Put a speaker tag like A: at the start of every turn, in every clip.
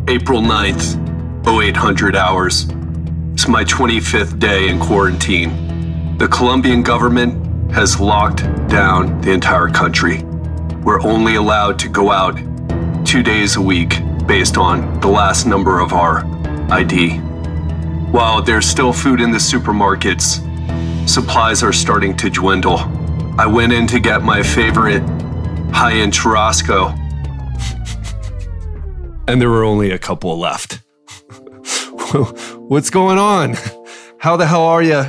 A: April 9th, 0800 hours. It's my 25th day in quarantine. The Colombian government has locked down the entire country. We're only allowed to go out 2 days a week based on the last number of our ID. While there's still food in the supermarkets, supplies are starting to dwindle. I went in to get my favorite high-end churrasco, and there were only a couple left. What's going on? How the hell are you?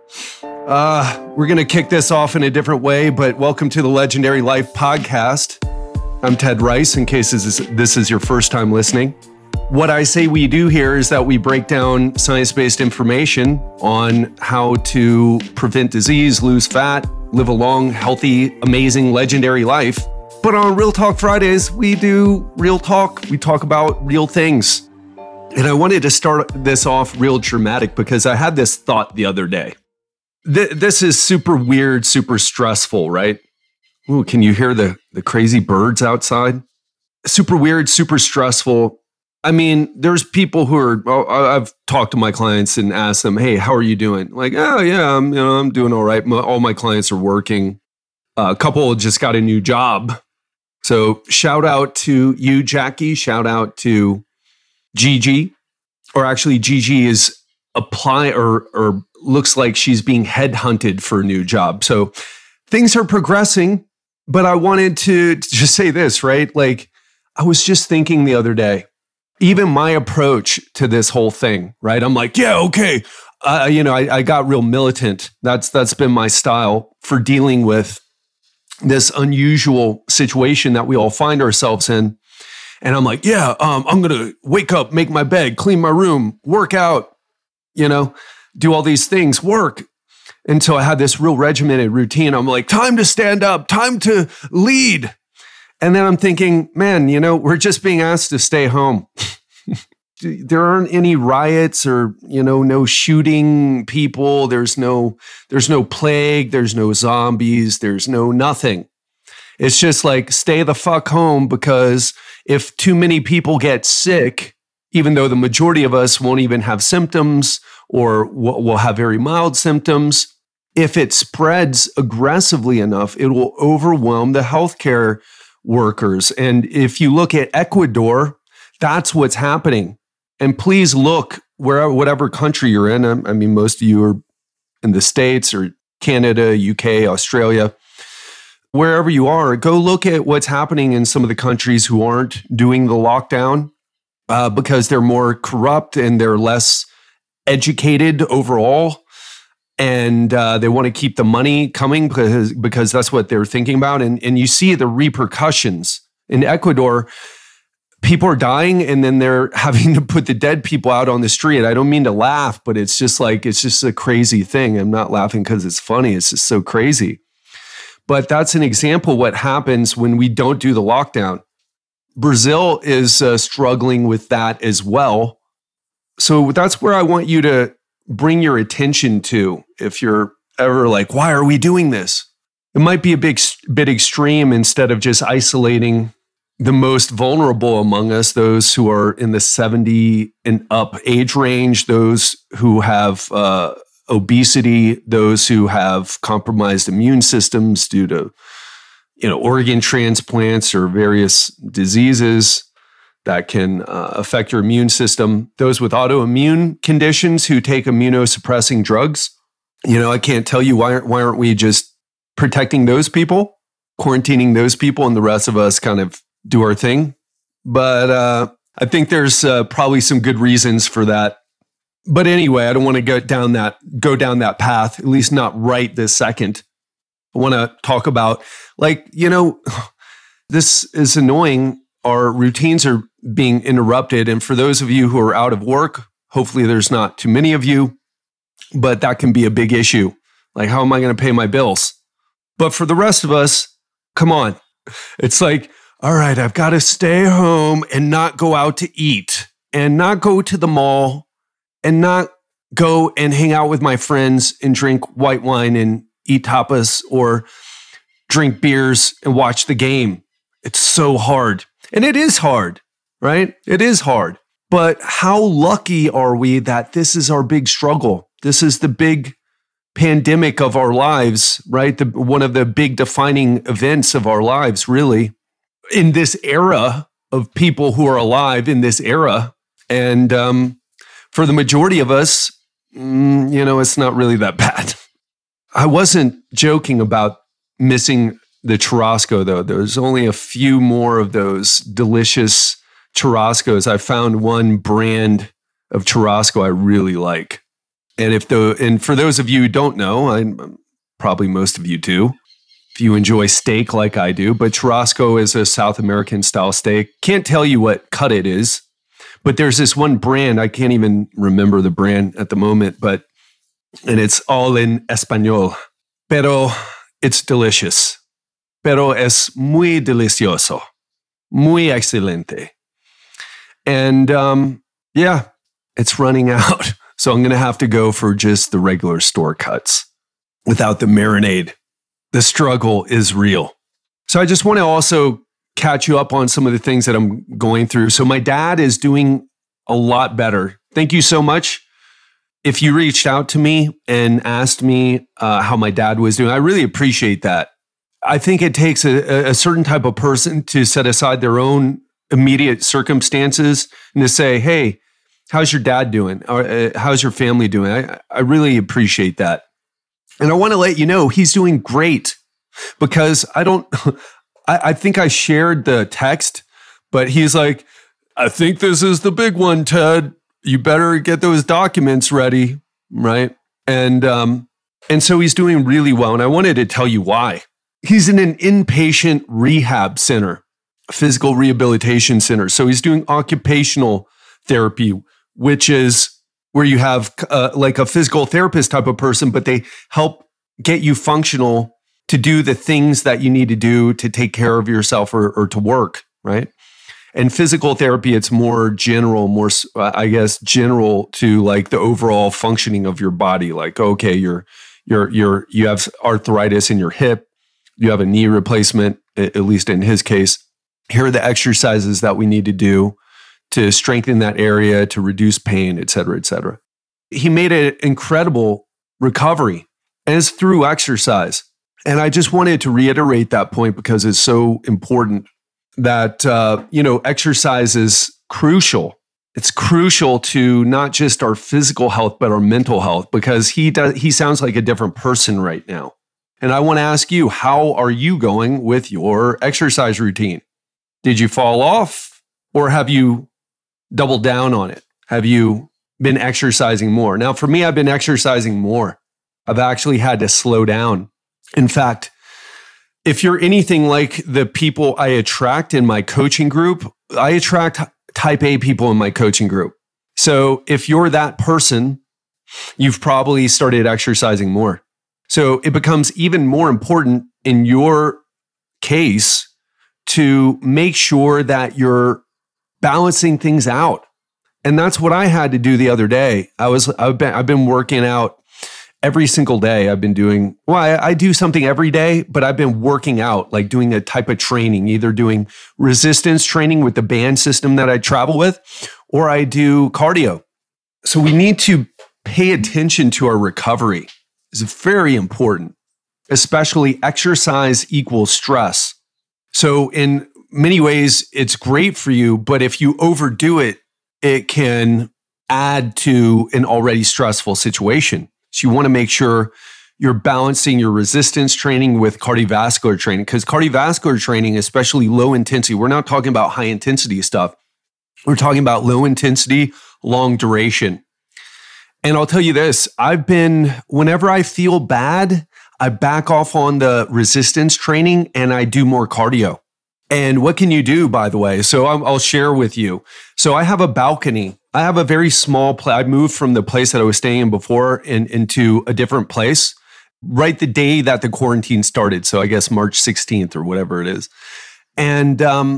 A: We're going to kick this off in a different way, but welcome to the Legendary Life podcast. I'm Ted Rice, in case this is your first time listening. What I say we do here is that we break down science-based information on how to prevent disease, lose fat, live a long, healthy, amazing, legendary life. But on Real Talk Fridays, we do real talk. We talk about real things. And I wanted to start this off real dramatic because I had this thought the other day. This is super weird, super stressful, right? Ooh, can you hear the crazy birds outside? Super weird, super stressful. I mean, there's people who are, I've talked to my clients and asked them, hey, how are you doing? Like, oh yeah, I'm doing all right. All my clients are working. A couple just got a new job. So shout out to you, Jackie. Shout out to Gigi. Or actually, Gigi is applying or looks like she's being headhunted for a new job. So things are progressing, but I wanted to just say this, right? Like, I was just thinking the other day, even my approach to this whole thing, right? I'm like, yeah, okay. I got real militant. That's been my style for dealing with this unusual situation that we all find ourselves in. And I'm like, yeah, I'm going to wake up, make my bed, clean my room, work out, do all these things, work. And so I had this real regimented routine. I'm like, time to stand up, time to lead. And then I'm thinking, man, we're just being asked to stay home. There aren't any riots or, no shooting people. There's no plague. There's no zombies. There's no nothing. It's just like, stay the fuck home, because if too many people get sick, even though the majority of us won't even have symptoms or will have very mild symptoms, if it spreads aggressively enough, it will overwhelm the healthcare workers. And if you look at Ecuador, that's what's happening. And please look whatever country you're in. I mean, most of you are in the States or Canada, UK, Australia. Wherever you are, go look at what's happening in some of the countries who aren't doing the lockdown because they're more corrupt and they're less educated overall. And they want to keep the money coming because that's what they're thinking about. And you see the repercussions. In Ecuador, people are dying and then they're having to put the dead people out on the street. I don't mean to laugh, but it's just a crazy thing. I'm not laughing because it's funny. It's just so crazy. But that's an example of what happens when we don't do the lockdown. Brazil is struggling with that as well. So that's where I want you to bring your attention to if you're ever like, why are we doing this? It might be a bit extreme instead of just isolating the most vulnerable among us, those who are in the 70 and up age range, those who have obesity, those who have compromised immune systems due to, organ transplants or various diseases that can affect your immune system. Those with autoimmune conditions who take immunosuppressing drugs. I can't tell you why aren't we just protecting those people, quarantining those people, and the rest of us kind of do our thing. But I think there's probably some good reasons for that. But anyway, I don't want to go down that path, at least not right this second. I want to talk about, this is annoying. Our routines are being interrupted. And for those of you who are out of work, hopefully there's not too many of you, but that can be a big issue. Like, how am I going to pay my bills? But for the rest of us, come on. It's like, all right, I've got to stay home and not go out to eat and not go to the mall and not go and hang out with my friends and drink white wine and eat tapas or drink beers and watch the game. It's so hard. And it is hard, right? It is hard. But how lucky are we that this is our big struggle? This is the big pandemic of our lives, right? One of the big defining events of our lives, really, in this era of people who are alive in this era. And for the majority of us, it's not really that bad. I wasn't joking about missing the churrasco, though. There's only a few more of those delicious churrascos. I found one brand of churrasco I really like. And for those of you who don't know, probably most of you do, if you enjoy steak like I do, but churrasco is a South American style steak. Can't tell you what cut it is, but there's this one brand, I can't even remember the brand at the moment, and it's all in Español, pero it's delicious. Pero es muy delicioso, muy excelente. And it's running out. So I'm going to have to go for just the regular store cuts without the marinade. The struggle is real. So I just want to also catch you up on some of the things that I'm going through. So my dad is doing a lot better. Thank you so much. If you reached out to me and asked me how my dad was doing, I really appreciate that. I think it takes a certain type of person to set aside their own immediate circumstances and to say, hey, how's your dad doing? Or how's your family doing? I really appreciate that. And I want to let you know he's doing great, because I think I shared the text, but he's like, I think this is the big one, Ted. You better get those documents ready, right? And so he's doing really well. And I wanted to tell you why. He's in an inpatient rehab center, a physical rehabilitation center. So he's doing occupational therapy, which is where you have like a physical therapist type of person, but they help get you functional to do the things that you need to do to take care of yourself or to work, right? And physical therapy, it's more general, general to like the overall functioning of your body. Like, okay, you have arthritis in your hip, you have a knee replacement, at least in his case. Here are the exercises that we need to do to strengthen that area, to reduce pain, et cetera, et cetera. He made an incredible recovery, and it's through exercise. And I just wanted to reiterate that point because it's so important that, exercise is crucial. It's crucial to not just our physical health, but our mental health, because he sounds like a different person right now. And I want to ask you, how are you going with your exercise routine? Did you fall off, or have you doubled down on it? Have you been exercising more? Now, for me, I've been exercising more. I've actually had to slow down. In fact, if you're anything like the people I attract in my coaching group, I attract type A people in my coaching group. So if you're that person, you've probably started exercising more. So it becomes even more important in your case to make sure that you're balancing things out. And that's what I had to do the other day. I've been working out every single day. I've been doing, I do something every day, but I've been working out, like doing a type of training, either doing resistance training with the band system that I travel with, or I do cardio. So we need to pay attention to our recovery. It's very important, especially exercise equals stress. So in many ways, it's great for you, but if you overdo it, it can add to an already stressful situation. So you want to make sure you're balancing your resistance training with cardiovascular training, because cardiovascular training, especially low intensity, we're not talking about high intensity stuff. We're talking about low intensity, long duration. And I'll tell you this, whenever I feel bad, I back off on the resistance training and I do more cardio. And what can you do, by the way? So I'll share with you. So I have a balcony. I have a very small place. I moved from the place that I was staying in before into a different place right the day that the quarantine started. So I guess March 16th or whatever it is. And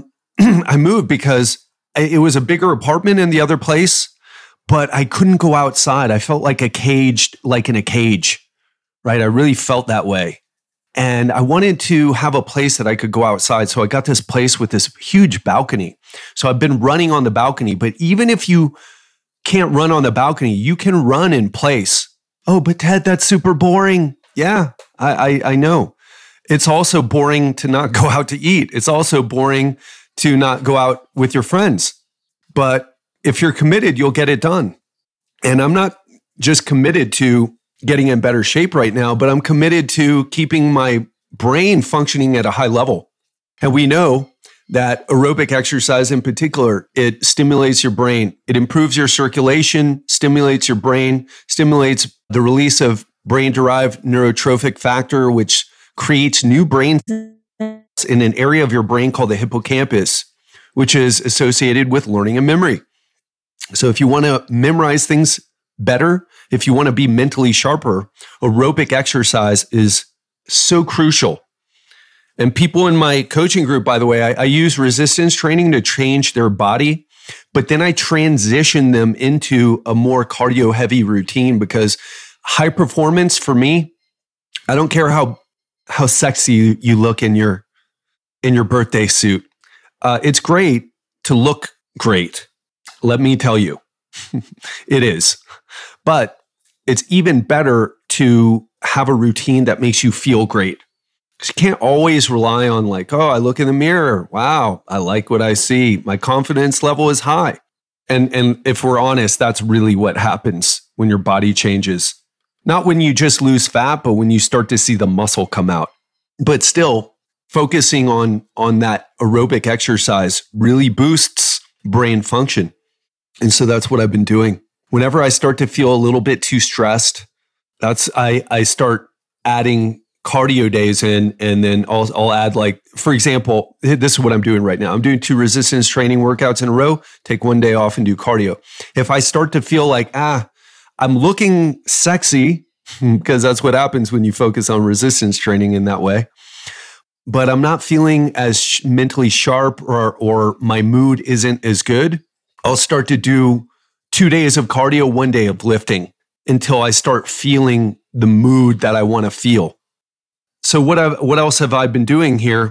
A: I moved because it was a bigger apartment in the other place, but I couldn't go outside. I felt like in a cage, right? I really felt that way. And I wanted to have a place that I could go outside. So I got this place with this huge balcony. So I've been running on the balcony, but even if you can't run on the balcony, you can run in place. Oh, but Ted, that's super boring. Yeah, I know. It's also boring to not go out to eat. It's also boring to not go out with your friends. But if you're committed, you'll get it done. And I'm not just committed to getting in better shape right now, but I'm committed to keeping my brain functioning at a high level. And we know that aerobic exercise in particular, it stimulates your brain. It improves your circulation, stimulates your brain, stimulates the release of brain-derived neurotrophic factor, which creates new brain cells in an area of your brain called the hippocampus, which is associated with learning and memory. So if you want to memorize things better, if you want to be mentally sharper, aerobic exercise is so crucial. And people in my coaching group, by the way, I use resistance training to change their body, but then I transition them into a more cardio heavy routine because high performance for me, I don't care how sexy you look in your birthday suit. It's great to look great. Let me tell you, it is. But it's even better to have a routine that makes you feel great. Because you can't always rely on like, oh, I look in the mirror. Wow, I like what I see. My confidence level is high. And if we're honest, that's really what happens when your body changes. Not when you just lose fat, but when you start to see the muscle come out. But still, focusing on that aerobic exercise really boosts brain function. And so that's what I've been doing. Whenever I start to feel a little bit too stressed, I start adding cardio days in, and then I'll add, like, for example, this is what I'm doing right now. I'm doing 2 resistance training workouts in a row, take 1 day off and do cardio. If I start to feel like, I'm looking sexy, because that's what happens when you focus on resistance training in that way, but I'm not feeling as mentally sharp or my mood isn't as good, I'll start to do 2 days of cardio, 1 day of lifting until I start feeling the mood that I want to feel. So what else have I been doing here?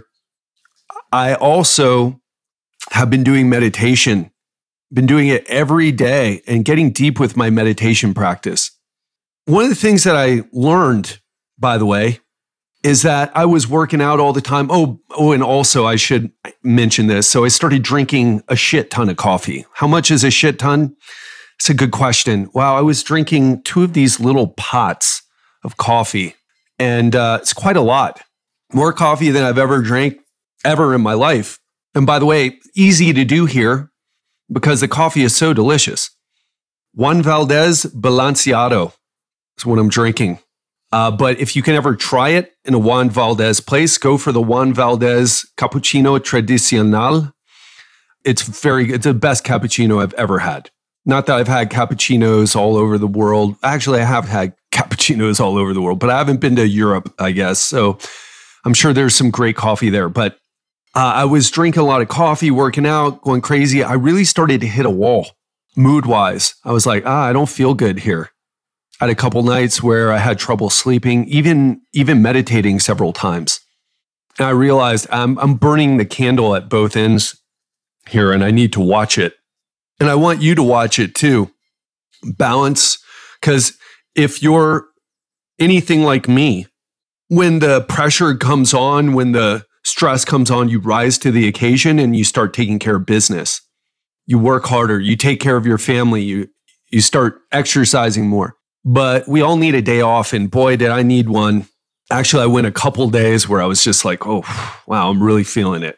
A: I also have been doing meditation, been doing it every day and getting deep with my meditation practice. One of the things that I learned, by the way, is that I was working out all the time. Oh, and also I should mention this. So I started drinking a shit ton of coffee. How much is a shit ton? It's a good question. Wow, I was drinking 2 of these little pots of coffee, and it's quite a lot. More coffee than I've ever drank ever in my life. And by the way, easy to do here because the coffee is so delicious. Juan Valdez Balanceado is what I'm drinking. But if you can ever try it in a Juan Valdez place, go for the Juan Valdez Cappuccino Tradicional. It's the best cappuccino I've ever had. Not that I've had cappuccinos all over the world. Actually, I have had cappuccinos all over the world, but I haven't been to Europe, I guess. So I'm sure there's some great coffee there. But I was drinking a lot of coffee, working out, going crazy. I really started to hit a wall mood-wise. I was like, I don't feel good here. I had a couple nights where I had trouble sleeping, even meditating several times. And I realized I'm burning the candle at both ends here, and I need to watch it. And I want you to watch it too. Balance, because if you're anything like me, when the pressure comes on, when the stress comes on, you rise to the occasion and you start taking care of business. You work harder, you take care of your family, you start exercising more. But we all need a day off, and boy, did I need one. Actually, I went a couple days where I was just like, oh, wow, I'm really feeling it.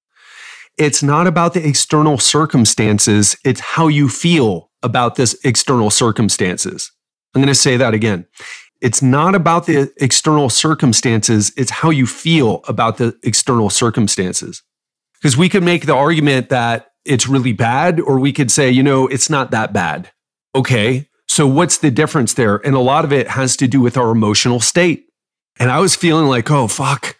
A: It's not about the external circumstances. It's how you feel about this external circumstances. I'm going to say that again. It's not about the external circumstances. It's how you feel about the external circumstances. Because we could make the argument that it's really bad, or we could say, it's not that bad. Okay. So what's the difference there? And a lot of it has to do with our emotional state. And I was feeling like, oh, fuck,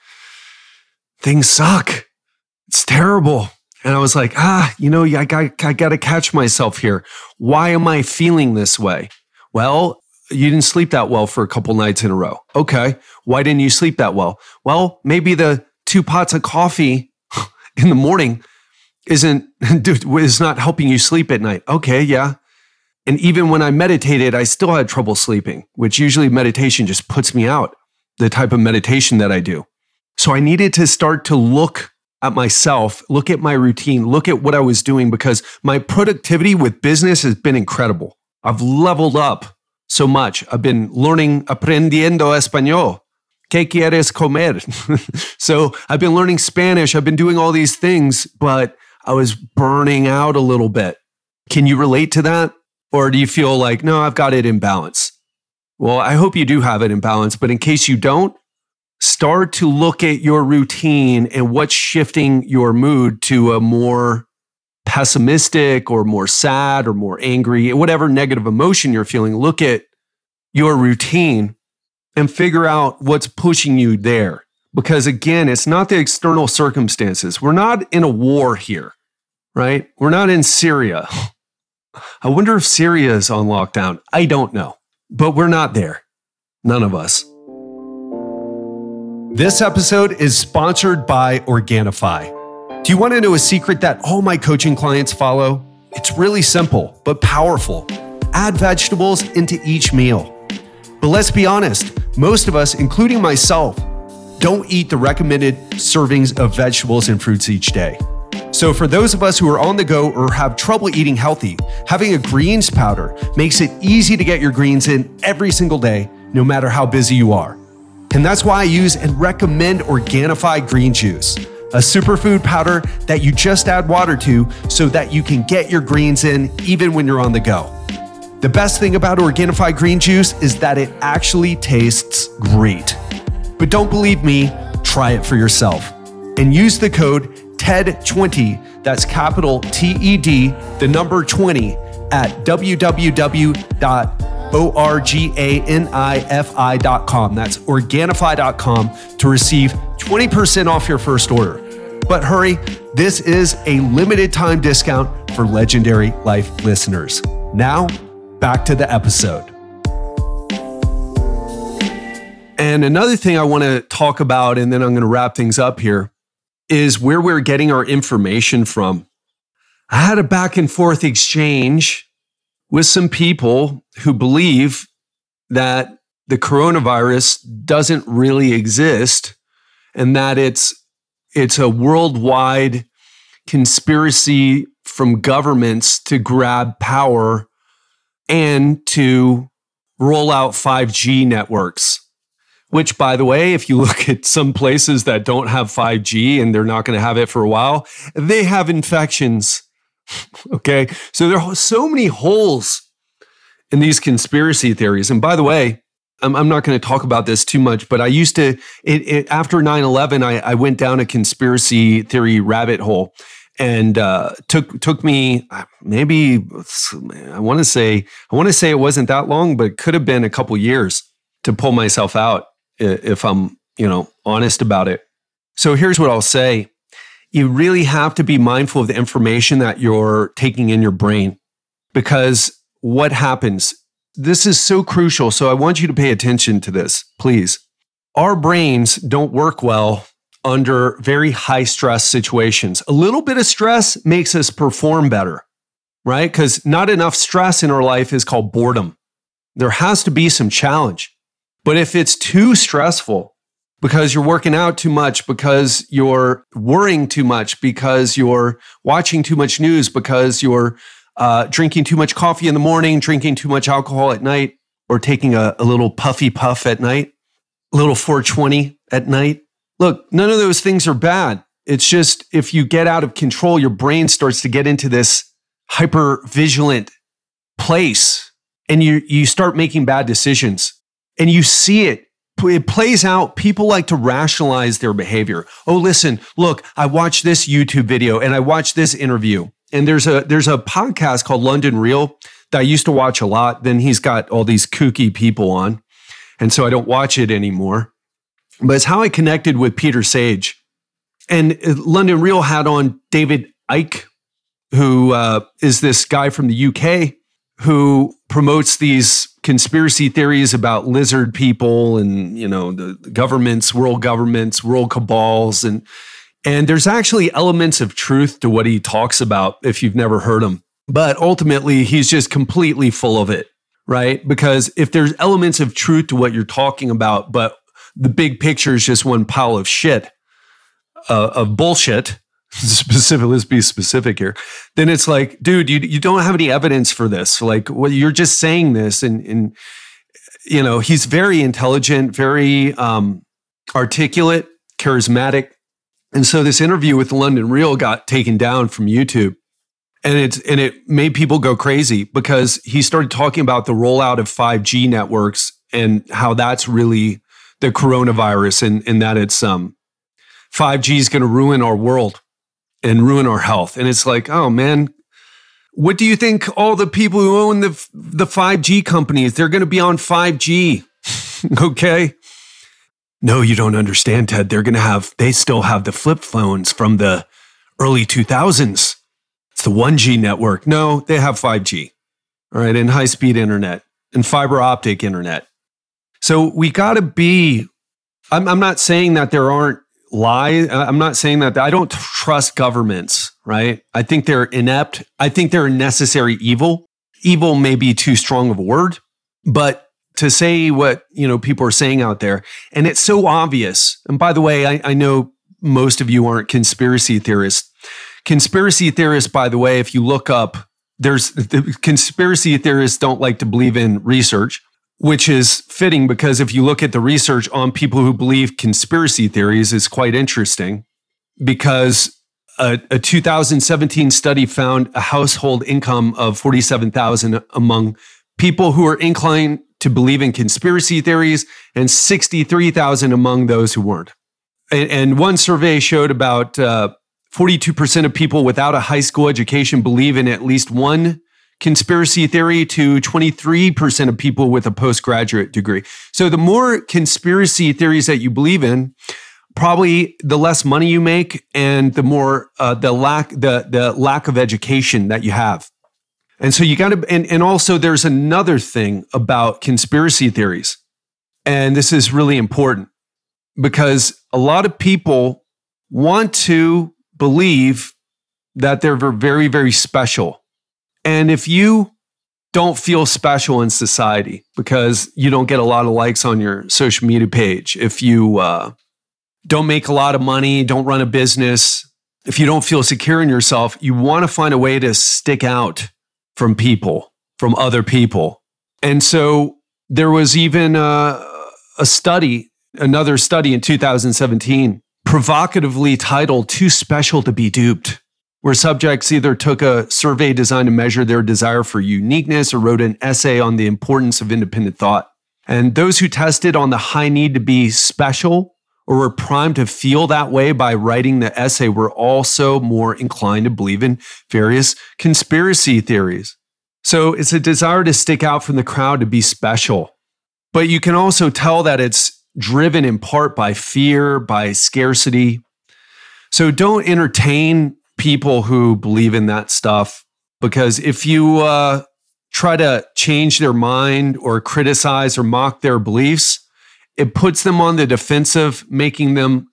A: things suck. It's terrible. And I was like, I got to catch myself here. Why am I feeling this way? Well, you didn't sleep that well for a couple nights in a row. Okay. Why didn't you sleep that well? Well, maybe the 2 pots of coffee in the morning is not helping you sleep at night. Okay. Yeah. And even when I meditated, I still had trouble sleeping, which usually meditation just puts me out, the type of meditation that I do. So I needed to start to look at myself, look at my routine, look at what I was doing, because my productivity with business has been incredible. I've leveled up so much. I've been learning, aprendiendo español. ¿Qué quieres comer? So I've been learning Spanish. I've been doing all these things, but I was burning out a little bit. Can you relate to that? Or do you feel like, no, I've got it in balance? Well, I hope you do have it in balance, but in case you don't, start to look at your routine and what's shifting your mood to a more pessimistic or more sad or more angry, whatever negative emotion you're feeling. Look at your routine and figure out what's pushing you there. Because again, it's not the external circumstances. We're not in a war here, right? We're not in Syria. I wonder if Syria is on lockdown. I don't know, but we're not there. None of us. This episode is sponsored by Organifi. Do you want to know a secret that all my coaching clients follow? It's really simple, but powerful. Add vegetables into each meal. But let's be honest, most of us, including myself, don't eat the recommended servings of vegetables and fruits each day. So for those of us who are on the go or have trouble eating healthy, having a greens powder makes it easy to get your greens in every single day, no matter how busy you are. And that's why I use and recommend Organifi Green Juice, a superfood powder that you just add water to so that you can get your greens in even when you're on the go. The best thing about Organifi Green Juice is that it actually tastes great. But don't believe me, try it for yourself. And use the code TED20, that's capital TED, the number 20, at www.organifi.com. That's Organifi.com to receive 20% off your first order. But hurry, this is a limited time discount for Legendary Life listeners. Now, back to the episode. And another thing I want to talk about, and then I'm going to wrap things up here, is where we're getting our information from. I had a back and forth exchange with some people who believe that the coronavirus doesn't really exist and that it's a worldwide conspiracy from governments to grab power and to roll out 5G networks. Which, by the way, if you look at some places that don't have 5G and they're not going to have it for a while, they have infections. Okay. So there are so many holes in these conspiracy theories. And by the way, I'm not going to talk about this too much, but I used to, after 9/11, I went down a conspiracy theory rabbit hole, and took me maybe, I want to say it wasn't that long, but it could have been a couple years to pull myself out, if I'm, honest about it. So here's what I'll say. You really have to be mindful of the information that you're taking in your brain, because what happens, this is so crucial. So I want you to pay attention to this, please. Our brains don't work well under very high stress situations. A little bit of stress makes us perform better, right? Because not enough stress in our life is called boredom. There has to be some challenge. But if it's too stressful, because you're working out too much, because you're worrying too much, because you're watching too much news, because you're drinking too much coffee in the morning, drinking too much alcohol at night, or taking a little puffy puff at night, a little 420 at night. Look, none of those things are bad. It's just if you get out of control, your brain starts to get into this hyper vigilant place, and you start making bad decisions. And you see it plays out. People like to rationalize their behavior. Oh, listen, look, I watched this YouTube video and I watched this interview. And there's a podcast called London Real that I used to watch a lot. Then he's got all these kooky people on. And so I don't watch it anymore. But it's how I connected with Peter Sage. And London Real had on David Icke, who is this guy from the UK who promotes these conspiracy theories about lizard people and, the governments, world cabals. And there's actually elements of truth to what he talks about if you've never heard him. But ultimately, he's just completely full of it, right? Because if there's elements of truth to what you're talking about, but the big picture is just one pile of shit, of bullshit, let's be specific here, then it's like, dude, you don't have any evidence for this. Like, well, you're just saying this. And he's very intelligent, very articulate, charismatic. And so this interview with London Real got taken down from YouTube. And it made people go crazy because he started talking about the rollout of 5G networks and how that's really the coronavirus and that it's 5G is going to ruin our world and ruin our health. And it's like, oh man, what do you think all the people who own the 5G companies, they're going to be on 5G? Okay. No, you don't understand, Ted. They still have the flip phones from the early 2000s. It's the 1G network. No, they have 5G, all right, and high-speed internet and fiber optic internet. So we got to be, I'm not saying that there aren't lies. I'm not saying that I don't trust governments, right? I think they're inept. I think they're a necessary evil. Evil may be too strong of a word, but to say what, people are saying out there, and it's so obvious. And by the way, I know most of you aren't conspiracy theorists. Conspiracy theorists, by the way, if you look up, the conspiracy theorists don't like to believe in research, which is fitting because if you look at the research on people who believe conspiracy theories, it's quite interesting because a 2017 study found a household income of $47,000 among people who are inclined to believe in conspiracy theories and $63,000 among those who weren't. And one survey showed about 42% of people without a high school education believe in at least one conspiracy theory to 23% of people with a postgraduate degree. So the more conspiracy theories that you believe in, probably the less money you make and the more the lack of education that you have. And so you got to, and also there's another thing about conspiracy theories. And this is really important because a lot of people want to believe that they're very, very special. And if you don't feel special in society because you don't get a lot of likes on your social media page, if you don't make a lot of money, don't run a business, if you don't feel secure in yourself, you want to find a way to stick out from people, from other people. And so there was even another study in 2017, provocatively titled "Too Special to Be Duped," where subjects either took a survey designed to measure their desire for uniqueness or wrote an essay on the importance of independent thought. And those who tested on the high need to be special or were primed to feel that way by writing the essay were also more inclined to believe in various conspiracy theories. So it's a desire to stick out from the crowd, to be special. But you can also tell that it's driven in part by fear, by scarcity. So don't entertain people who believe in that stuff, because if you try to change their mind or criticize or mock their beliefs, it puts them on the defensive, making them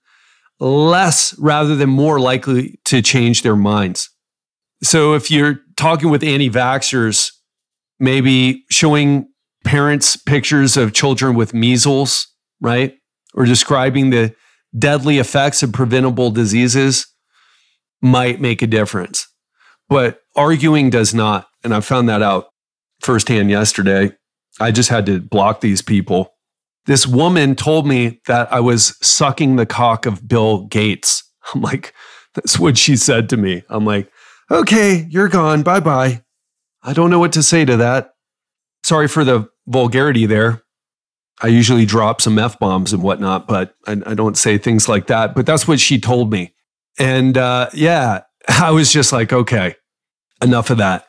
A: less rather than more likely to change their minds. So if you're talking with anti-vaxxers, maybe showing parents pictures of children with measles, right? Or describing the deadly effects of preventable diseases might make a difference. But arguing does not. And I found that out firsthand yesterday. I just had to block these people. This woman told me that I was sucking the cock of Bill Gates. I'm like, that's what she said to me. I'm like, okay, you're gone. Bye-bye. I don't know what to say to that. Sorry for the vulgarity there. I usually drop some F-bombs and whatnot, but I don't say things like that. But that's what she told me. And I was just like, okay, enough of that.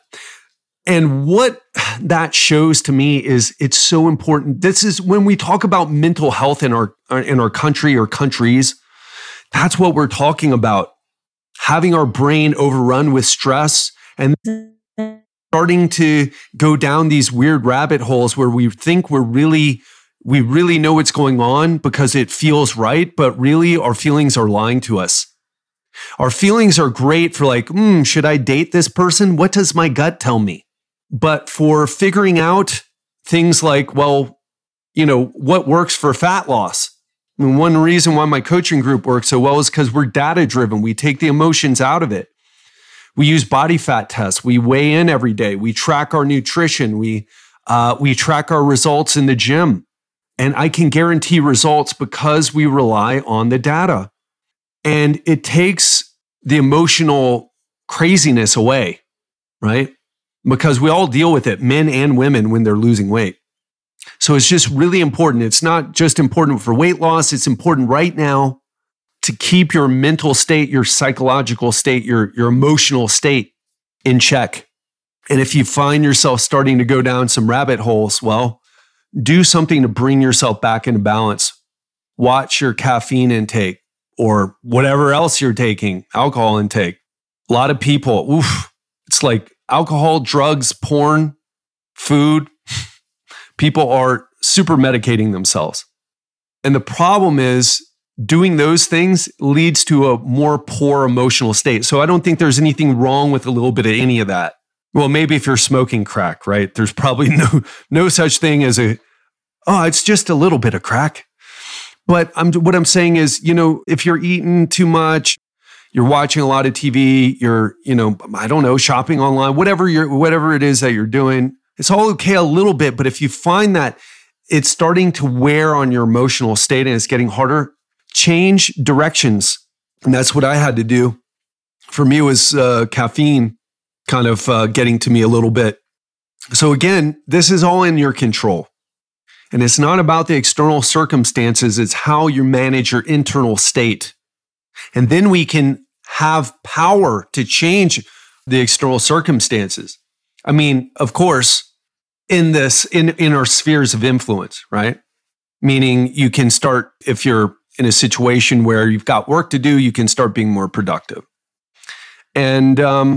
A: And what that shows to me is it's so important. This is when we talk about mental health in our country or countries, that's what we're talking about. Having our brain overrun with stress. And starting to go down these weird rabbit holes where we think we really know what's going on because it feels right, but really our feelings are lying to us. Our feelings are great for like, should I date this person? What does my gut tell me? But for figuring out things like, well, what works for fat loss? I mean, one reason why my coaching group works so well is because we're data driven. We take the emotions out of it. We use body fat tests. We weigh in every day. We track our nutrition. We track our results in the gym. And I can guarantee results because we rely on the data. And it takes the emotional craziness away, right? Because we all deal with it, men and women, when they're losing weight. So it's just really important. It's not just important for weight loss. It's important right now to keep your mental state, your psychological state, your emotional state in check. And if you find yourself starting to go down some rabbit holes, well, do something to bring yourself back into balance. Watch your caffeine intake or whatever else you're taking, alcohol intake. A lot of people, it's like alcohol, drugs, porn, food. People are super medicating themselves. And the problem is doing those things leads to a more poor emotional state. So I don't think there's anything wrong with a little bit of any of that. Well, maybe if you're smoking crack, right? There's probably no such thing as it's just a little bit of crack. But what I'm saying is, if you're eating too much, you're watching a lot of TV, you're, shopping online, whatever it is that you're doing, it's all okay a little bit. But if you find that it's starting to wear on your emotional state and it's getting harder, change directions. And that's what I had to do. For me, it was caffeine kind of getting to me a little bit. So again, this is all in your control. And it's not about the external circumstances. It's how you manage your internal state. And then we can have power to change the external circumstances. I mean, of course, in our spheres of influence, right? Meaning you can start, if you're in a situation where you've got work to do, you can start being more productive. And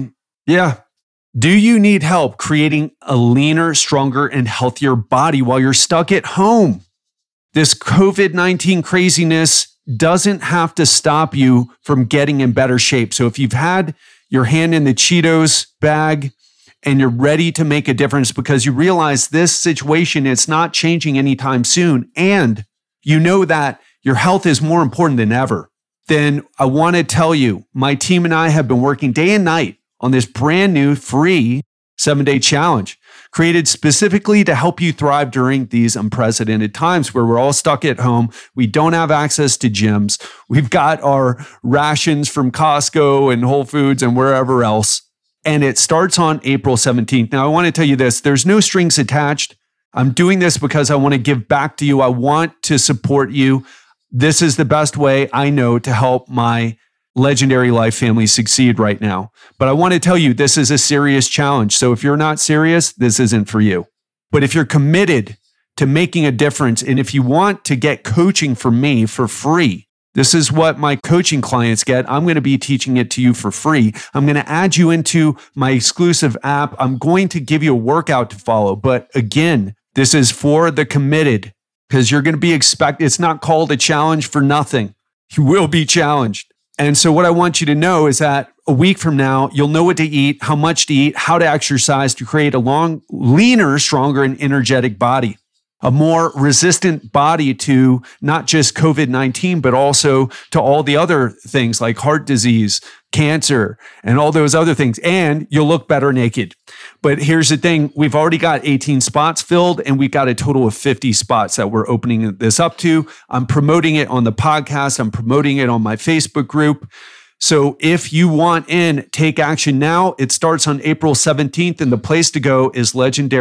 A: do you need help creating a leaner, stronger, and healthier body while you're stuck at home? This COVID-19 craziness doesn't have to stop you from getting in better shape. So if you've had your hand in the Cheetos bag and you're ready to make a difference because you realize this situation is not changing anytime soon, and you know that your health is more important than ever, then I want to tell you, my team and I have been working day and night on this brand new free 7-day challenge created specifically to help you thrive during these unprecedented times where we're all stuck at home. We don't have access to gyms. We've got our rations from Costco and Whole Foods and wherever else. And it starts on April 17th. Now, I want to tell you this, there's no strings attached. I'm doing this because I want to give back to you. I want to support you. This is the best way I know to help my Legendary Life family succeed right now. But I want to tell you, this is a serious challenge. So if you're not serious, this isn't for you. But if you're committed to making a difference, and if you want to get coaching from me for free, this is what my coaching clients get. I'm going to be teaching it to you for free. I'm going to add you into my exclusive app. I'm going to give you a workout to follow. But again, this is for the committed because you're going to be expected. It's not called a challenge for nothing. You will be challenged. And so what I want you to know is that a week from now, you'll know what to eat, how much to eat, how to exercise to create a leaner, stronger, and energetic body. A more resistant body to not just COVID-19, but also to all the other things like heart disease, cancer, and all those other things. And you'll look better naked. But here's the thing. We've already got 18 spots filled, and we've got a total of 50 spots that we're opening this up to. I'm promoting it on the podcast. I'm promoting it on my Facebook group. So if you want in, take action now. It starts on April 17th, and the place to go is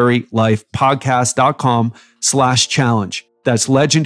A: legendarylifepodcast.com/challenge. That's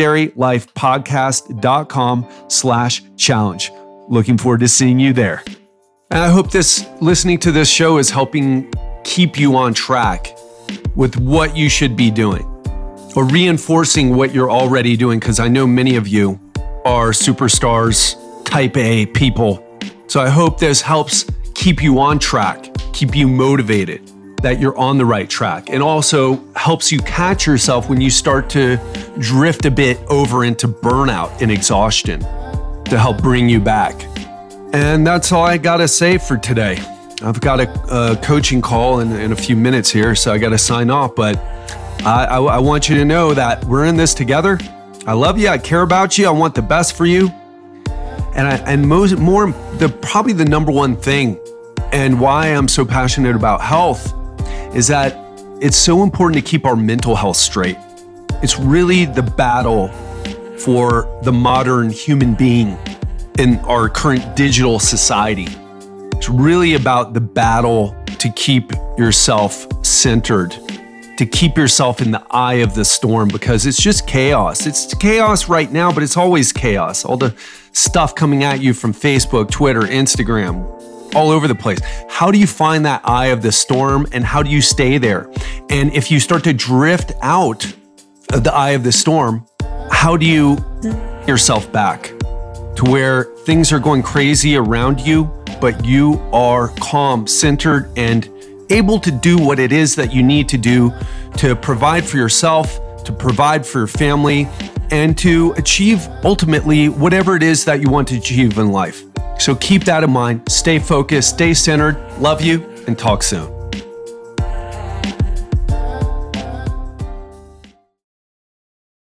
A: legendarylifepodcast.com/challenge. Looking forward to seeing you there. And I hope listening to this show is helping keep you on track with what you should be doing or reinforcing what you're already doing, because I know many of you are superstars, type A people. So I hope this helps keep you on track, keep you motivated. that you're on the right track, and also helps you catch yourself when you start to drift a bit over into burnout and exhaustion to help bring you back. And that's all I gotta say for today. I've got a coaching call in a few minutes here, so I gotta sign off, but I want you to know that we're in this together. I love you, I care about you, I want the best for you. Probably the number one thing and why I'm so passionate about health is that it's so important to keep our mental health straight. It's really the battle for the modern human being in our current digital society. It's really about the battle to keep yourself centered, to keep yourself in the eye of the storm, because it's just chaos. It's chaos right now, but it's always chaos. All the stuff coming at you from Facebook, Twitter, Instagram, all over the place. How do you find that eye of the storm, and how do you stay there? And if you start to drift out of the eye of the storm, how do you get yourself back to where things are going crazy around you, but you are calm, centered, and able to do what it is that you need to do to provide for yourself, to provide for your family, and to achieve ultimately whatever it is that you want to achieve in life. So keep that in mind, stay focused, stay centered, love you, and talk soon.